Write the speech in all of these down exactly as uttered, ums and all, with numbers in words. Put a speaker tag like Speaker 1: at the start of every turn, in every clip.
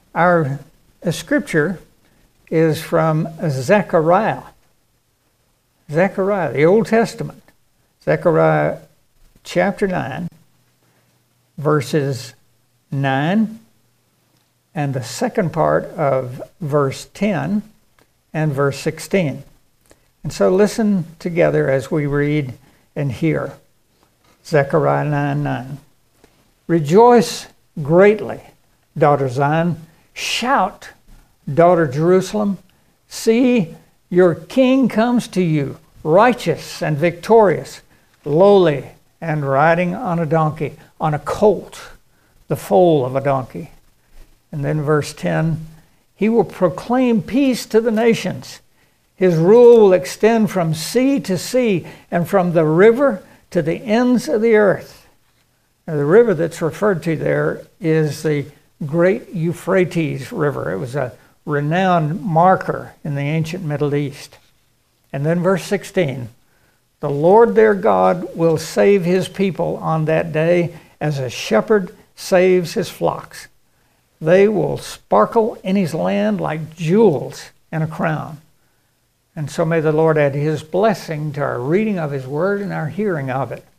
Speaker 1: Our uh, scripture is from Zechariah. Zechariah, the Old Testament. Zechariah chapter nine, verses nine, and the second part of verse ten and verse sixteen. And so listen together as we read and hear. Zechariah nine nine. Rejoice greatly, daughter Zion. Shout, daughter Jerusalem. See, your king comes to you, righteous and victorious, lowly and riding on a donkey, on a colt, the foal of a donkey. And then verse ten, he will proclaim peace to the nations. His rule will extend from sea to sea and from the river to the ends of the earth. Now, the river that's referred to there is the Great Euphrates River. It was a renowned marker in the ancient Middle East. And then verse sixteen, the Lord their God will save his people on that day as a shepherd saves his flocks. They will sparkle in his land like jewels in a crown. And so may the Lord add his blessing to our reading of his word and our hearing of it.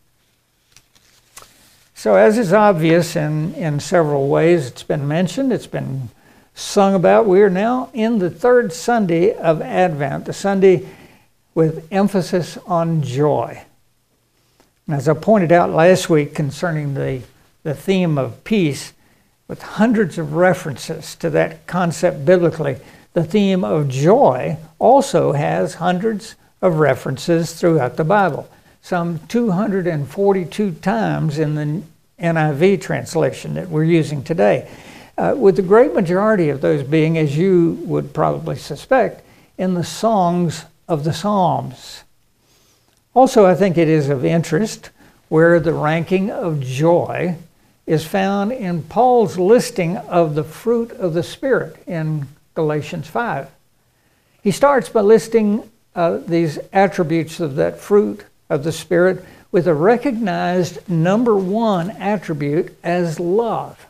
Speaker 1: So as is obvious in, in several ways, it's been mentioned, it's been sung about, we are now in the third Sunday of Advent, the Sunday with emphasis on joy. And as I pointed out last week concerning the, the theme of peace, with hundreds of references to that concept biblically, the theme of joy also has hundreds of references throughout the Bible. Some two hundred forty-two times in the N I V translation that we're using today, uh, with the great majority of those being, as you would probably suspect, in the songs of the Psalms. Also, I think it is of interest where the ranking of joy is found in Paul's listing of the fruit of the Spirit in Galatians five. He starts by listing uh, these attributes of that fruit of the Spirit with a recognized number one attribute as love.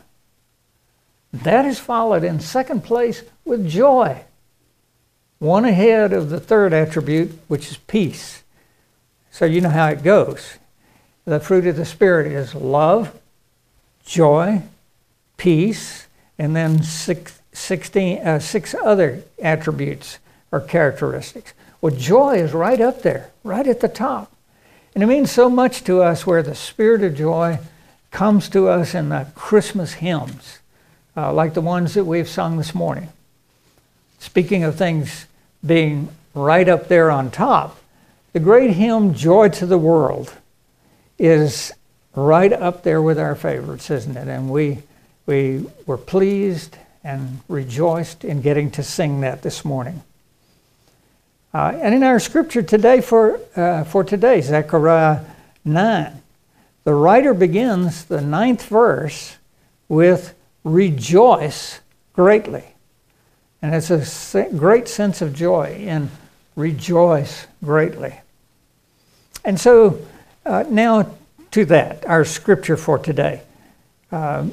Speaker 1: That is followed in second place with joy, one ahead of the third attribute, which is peace. So you know how it goes. The fruit of the Spirit is love, joy, peace, and then six, sixteen, uh, six other attributes or characteristics. Well, joy is right up there, right at the top. And it means so much to us where the spirit of joy comes to us in the Christmas hymns, uh, like the ones that we've sung this morning. Speaking of things being right up there on top, the great hymn, Joy to the World, is right up there with our favorites, isn't it? And we, we were pleased and rejoiced in getting to sing that this morning. Uh, and in our scripture today for uh, for today, Zechariah nine, the writer begins the ninth verse with rejoice greatly. And it's a great sense of joy in rejoice greatly. And so uh, now to that, our scripture for today. Um,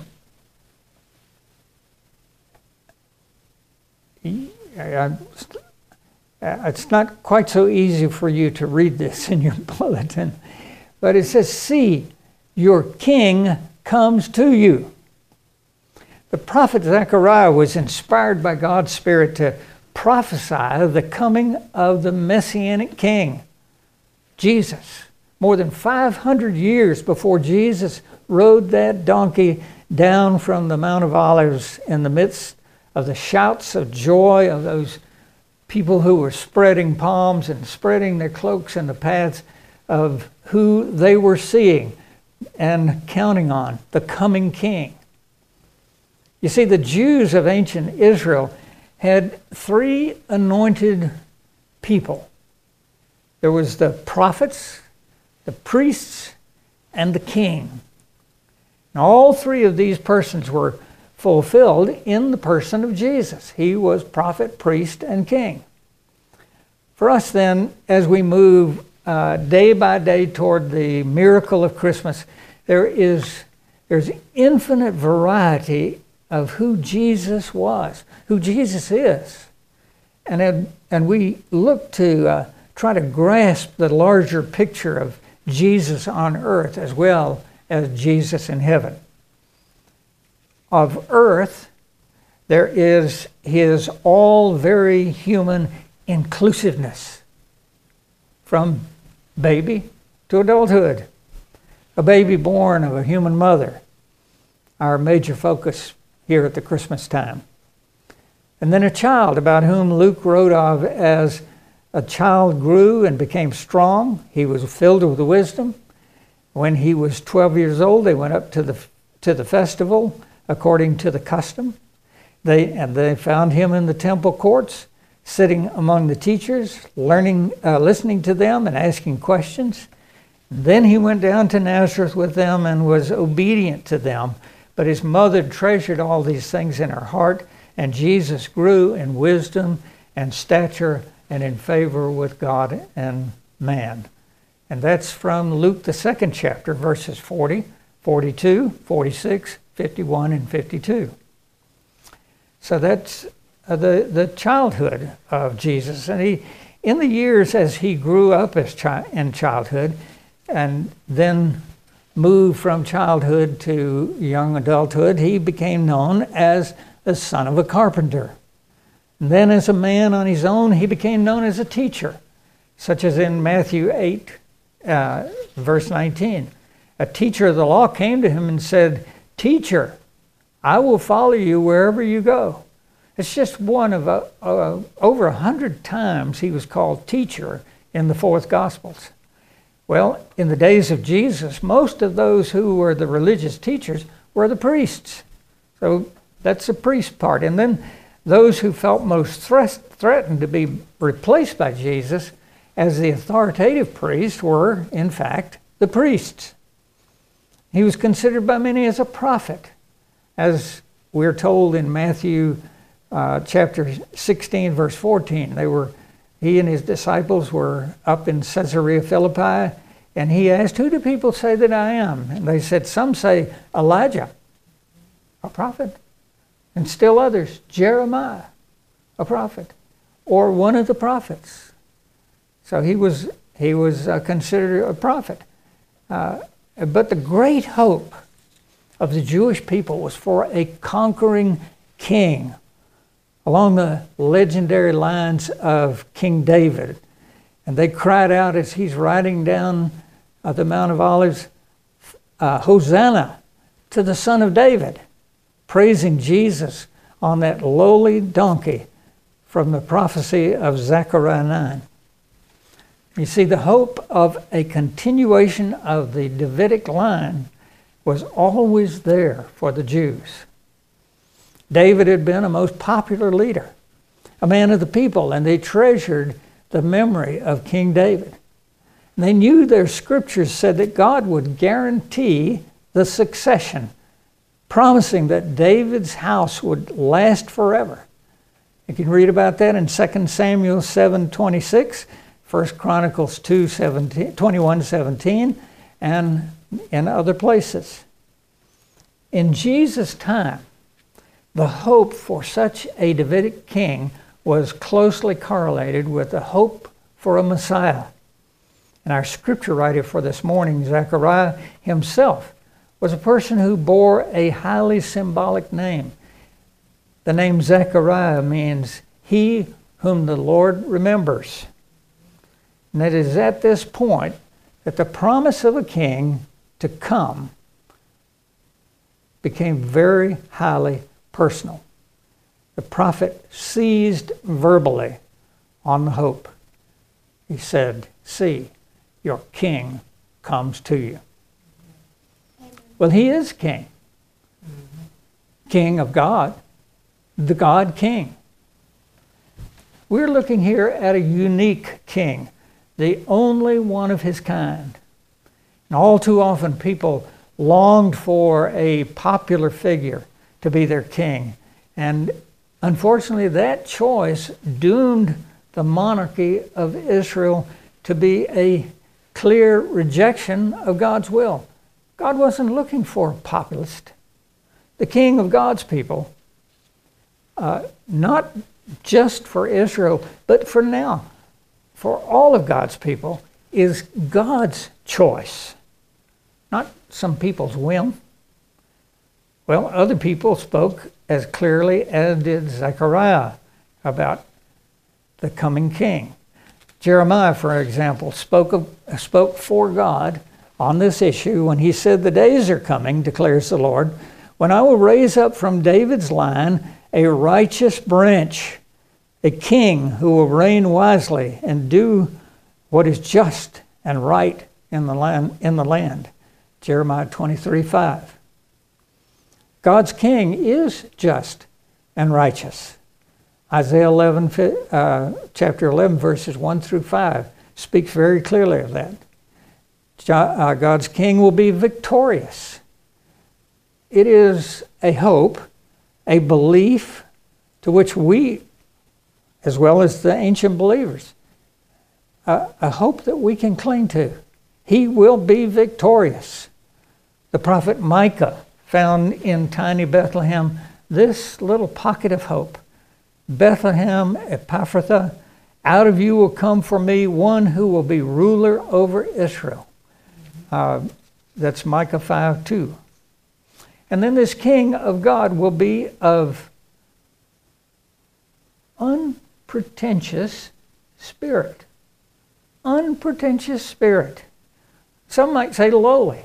Speaker 1: I, Uh, it's not quite so easy for you to read this in your bulletin, but it says, see, your king comes to you. The prophet Zechariah was inspired by God's Spirit to prophesy the coming of the Messianic King, Jesus. More than five hundred years before Jesus rode that donkey down from the Mount of Olives in the midst of the shouts of joy of those people who were spreading palms and spreading their cloaks in the paths of who they were seeing and counting on, the coming king. You see, the Jews of ancient Israel had three anointed people. There was the prophets, the priests, and the king. And all three of these persons were fulfilled in the person of Jesus. He was prophet, priest, and king. For us then, as we move uh, day by day toward the miracle of Christmas, there is there's infinite variety of who Jesus was, who Jesus is. And, it, and we look to uh, try to grasp the larger picture of Jesus on earth as well as Jesus in heaven. Of earth, there is his all very human inclusiveness from baby to adulthood. A baby born of a human mother, our major focus here at the Christmas time. And then a child about whom Luke wrote of as a child grew and became strong. He was filled with wisdom. When he was twelve years old, they went up to the to the festival according to the custom. They and they found him in the temple courts, sitting among the teachers, learning, uh, listening to them and asking questions. Then he went down to Nazareth with them and was obedient to them. But his mother treasured all these things in her heart, and Jesus grew in wisdom and stature and in favor with God and man. And that's from Luke, the second chapter, verses forty, forty-two, forty-six, fifty-one, and fifty-two. So that's uh, the, the childhood of Jesus. And he, in the years as he grew up as chi- in childhood, and then moved from childhood to young adulthood, he became known as the son of a carpenter. And then as a man on his own, he became known as a teacher, such as in Matthew eight, uh, verse nineteen. A teacher of the law came to him and said, "Teacher, I will follow you wherever you go." It's just one of a, a, over a hundred times he was called teacher in the fourth Gospels. Well, in the days of Jesus, most of those who were the religious teachers were the priests. So that's the priest part. And then those who felt most thre- threatened to be replaced by Jesus as the authoritative priest were, in fact, the priests. He was considered by many as a prophet, as we're told in Matthew uh, chapter sixteen, verse fourteen. They were, he and his disciples were up in Caesarea Philippi, and he asked, "Who do people say that I am?" And they said, "Some say Elijah, a prophet, and still others, Jeremiah, a prophet, or one of the prophets." So he was he was uh, considered a prophet. Uh, but the great hope of the Jewish people was for a conquering king, along the legendary lines of King David. And they cried out as he's riding down uh, the Mount of Olives, uh, "Hosanna to the Son of David," praising Jesus on that lowly donkey from the prophecy of Zechariah nine. You see, the hope of a continuation of the Davidic line was always there for the Jews. David had been a most popular leader, a man of the people, and they treasured the memory of King David. And they knew their scriptures said that God would guarantee the succession, promising that David's house would last forever. You can read about that in Second Samuel seven twenty-six, First Chronicles two twenty-one seventeen, and in other places. In Jesus' time, the hope for such a Davidic king was closely correlated with the hope for a Messiah. And our scripture writer for this morning, Zechariah himself, was a person who bore a highly symbolic name. The name Zechariah means "he whom the Lord remembers." And it is at this point that the promise of a king to come became very highly personal. The prophet seized verbally on the hope. He said, "See, your king comes to you." Well, he is king. King of God, the God King. We're looking here at a unique king, the only one of his kind. And all too often people longed for a popular figure to be their king. And unfortunately, that choice doomed the monarchy of Israel to be a clear rejection of God's will. God wasn't looking for a populist. the king of God's people, uh, not just for Israel, but for now, for all of God's people, is God's choice, not some people's whim. Well, other people spoke as clearly as did Zechariah about the coming king. Jeremiah, for example, spoke, of, spoke for God on this issue when he said, "The days are coming, declares the Lord, when I will raise up from David's line a righteous branch, a king who will reign wisely and do what is just and right in the land." In the land. Jeremiah twenty-three five. God's king is just and righteous. Isaiah eleven, uh, chapter eleven, verses one through five speaks very clearly of that. God's king will be victorious. It is a hope, a belief to which we, as well as the ancient believers, a, a hope that we can cling to. He will be victorious. The prophet Micah found in tiny Bethlehem this little pocket of hope. Bethlehem Ephrathah, out of you will come for me one who will be ruler over Israel. Uh, that's Micah five two. And then this king of God will be of unpretentious spirit. Unpretentious spirit. Some might say lowly.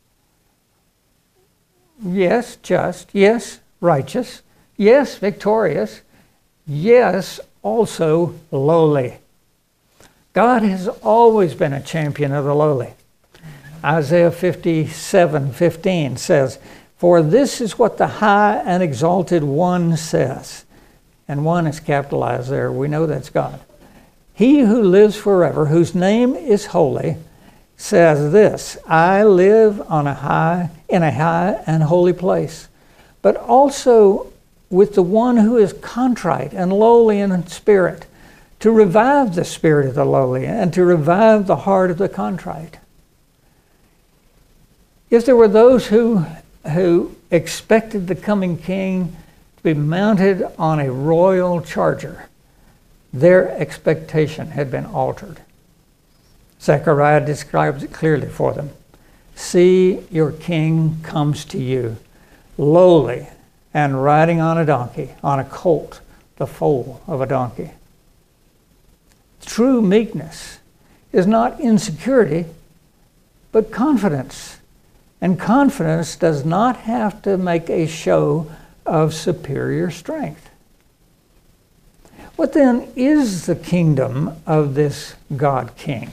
Speaker 1: Yes, just. Yes, righteous. Yes, victorious. Yes, also lowly. God has always been a champion of the lowly. Isaiah fifty-seven fifteen says, "For this is what the high and exalted one says." And one is capitalized there. We know that's God. "He who lives forever, whose name is holy, says this, I live on a high, in a high and holy place, but also with the one who is contrite and lowly in spirit, to revive the spirit of the lowly and to revive the heart of the contrite." If there were those who, who expected the coming king to be mounted on a royal charger, their expectation had been altered. Zechariah describes it clearly for them. "See, your king comes to you, lowly and riding on a donkey, on a colt, the foal of a donkey." True meekness is not insecurity, but confidence. And confidence does not have to make a show of superior strength. What then is the kingdom of this God King?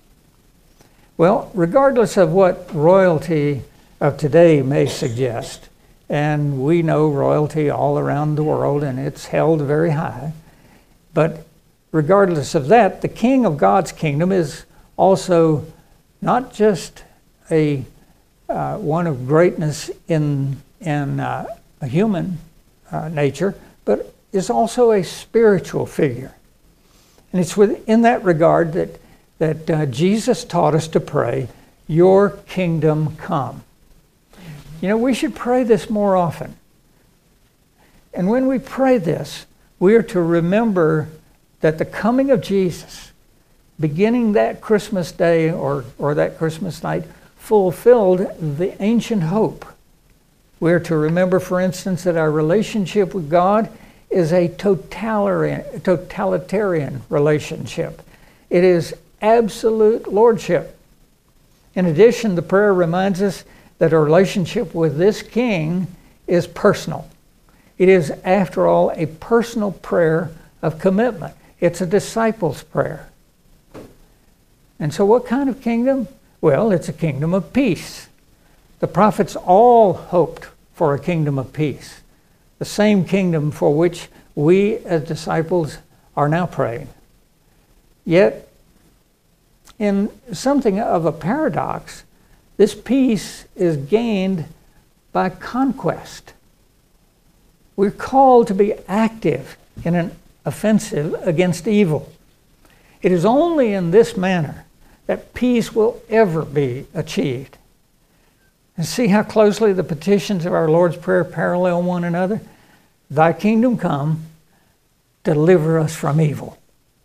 Speaker 1: Well, regardless of what royalty of today may suggest, and we know royalty all around the world and it's held very high, but regardless of that, the king of God's kingdom is also not just a uh, one of greatness in, in uh, a human uh, nature, but is also a spiritual figure. And it's within that regard that, that uh, Jesus taught us to pray, "Your kingdom come." You know, we should pray this more often. And when we pray this, we are to remember that the coming of Jesus, beginning that Christmas day or, or that Christmas night, fulfilled the ancient hope. We are to remember, for instance, that our relationship with God is a totalitarian, totalitarian relationship. It is absolute lordship. In addition, the prayer reminds us that our relationship with this king is personal. It is, after all, a personal prayer of commitment. It's a disciple's prayer. And so what kind of kingdom? Well, it's a kingdom of peace. The prophets all hoped for a kingdom of peace, the same kingdom for which we as disciples are now praying. Yet, in something of a paradox, this peace is gained by conquest. We're called to be active in an offensive against evil. It is only in this manner that peace will ever be achieved. And see how closely the petitions of our Lord's Prayer parallel one another? Thy kingdom come, deliver us from evil.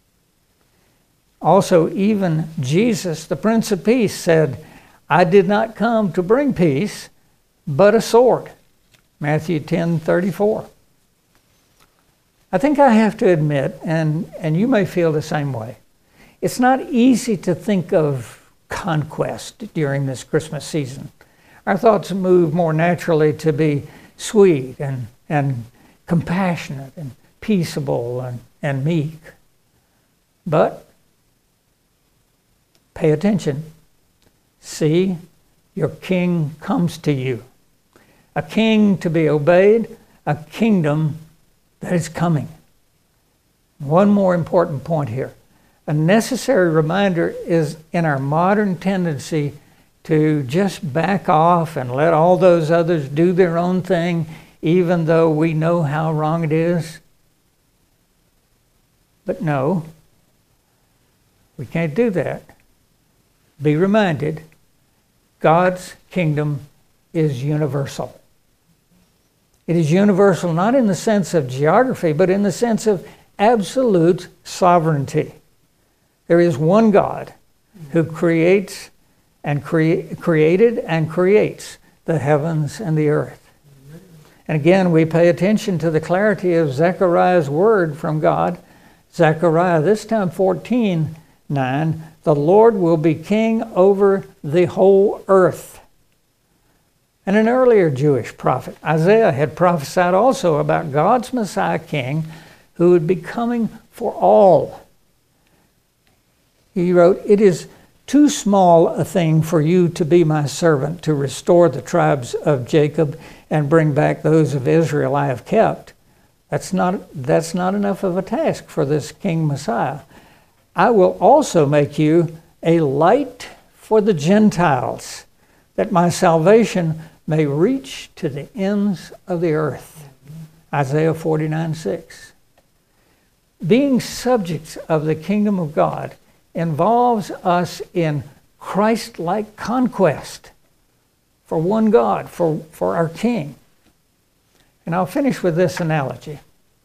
Speaker 1: Also, even Jesus, the Prince of Peace, said, I did not come to bring peace, but a sword. Matthew ten thirty-four. I think I have to admit, and, and you may feel the same way, it's not easy to think of conquest during this Christmas season. Our thoughts move more naturally to be sweet and, and compassionate and peaceable and, and meek. But pay attention. See, your king comes to you. A king to be obeyed, a kingdom that is coming. One more important point here. A necessary reminder is in our modern tendency to just back off and let all those others do their own thing, even though we know how wrong it is. But no, we can't do that. Be reminded, God's kingdom is universal. It is universal not in the sense of geography, but in the sense of absolute sovereignty. There is one God who creates and crea- created and creates the heavens and the earth. And again, we pay attention to the clarity of Zechariah's word from God. Zechariah, this time fourteen nine, the Lord will be king over the whole earth. And an earlier Jewish prophet, Isaiah, had prophesied also about God's Messiah king who would be coming for all. He wrote, it is too small a thing for you to be my servant, to restore the tribes of Jacob and bring back those of Israel I have kept. That's not, that's not enough of a task for this King Messiah. I will also make you a light for the Gentiles, that my salvation may reach to the ends of the earth. Isaiah forty-nine six. Being subjects of the kingdom of God involves us in Christ-like conquest for one God, for, for our King. And I'll finish with this analogy.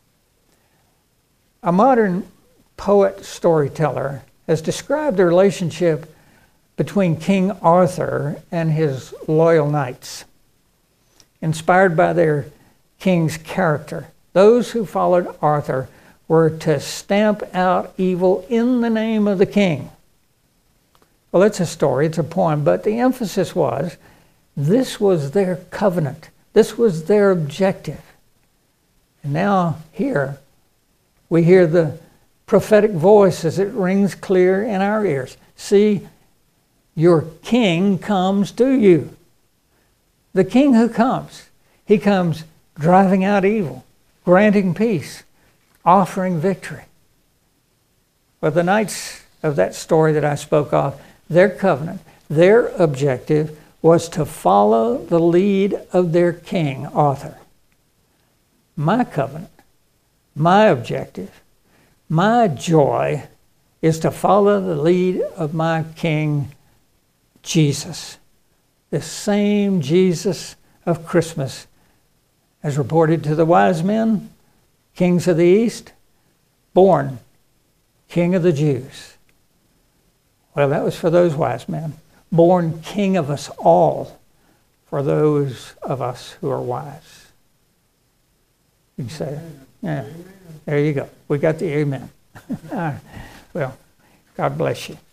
Speaker 1: A modern poet storyteller has described the relationship between King Arthur and his loyal knights. Inspired by their king's character, those who followed Arthur were to stamp out evil in the name of the king. Well, it's a story, it's a poem, but the emphasis was this was their covenant. This was their objective. And now here we hear the prophetic voice as it rings clear in our ears. See, your king comes to you. The king who comes, he comes driving out evil, granting peace, offering victory. Well, the knights of that story that I spoke of, their covenant, their objective was to follow the lead of their king, Arthur. My covenant, my objective, my joy is to follow the lead of my King, Jesus. The same Jesus of Christmas as reported to the wise men, kings of the East, born King of the Jews. Well, that was for those wise men. Born King of us all for those of us who are wise. You can say it. Yeah. There you go. We got the amen. All right. Well, God bless you.